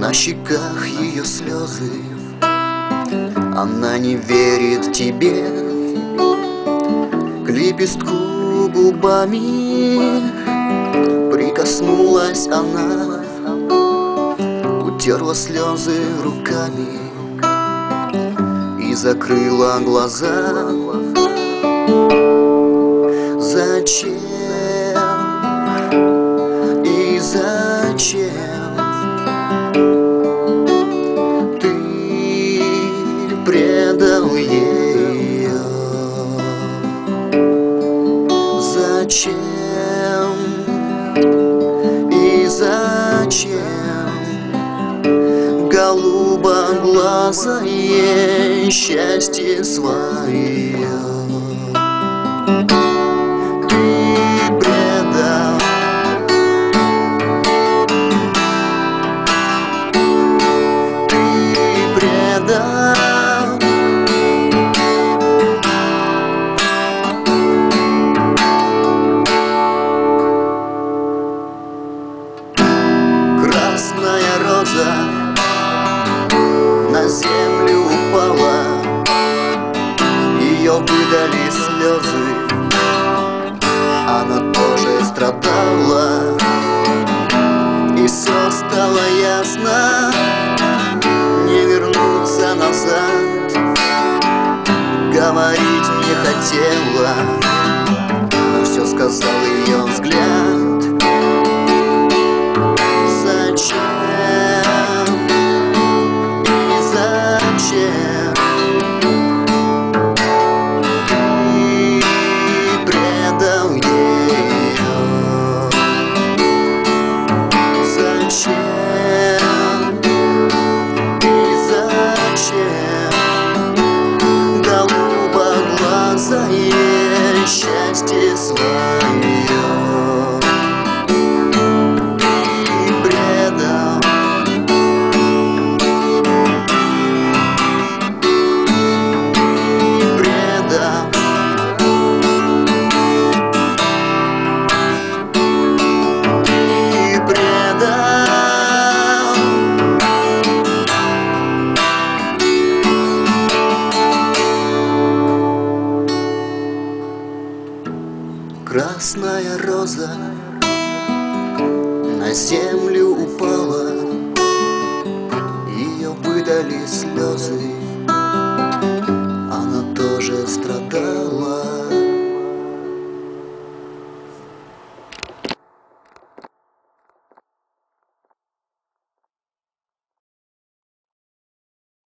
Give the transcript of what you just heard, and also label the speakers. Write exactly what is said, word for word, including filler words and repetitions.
Speaker 1: На щеках ее слезы, она не верит тебе. К лепестку губами прикоснулась она, утерла слезы руками и закрыла глаза. Зачем и зачем ты предал ее? Зачем и зачем голубоглазое счастье свое ты предал? Ты предал. Красная роза на землю упала, ее выдали слезы, она тоже страдала. И все стало ясно, не вернуться назад. Говорить не хотела, но все сказал ее взгляд. Зачем и зачем ты предал ее? Зачем?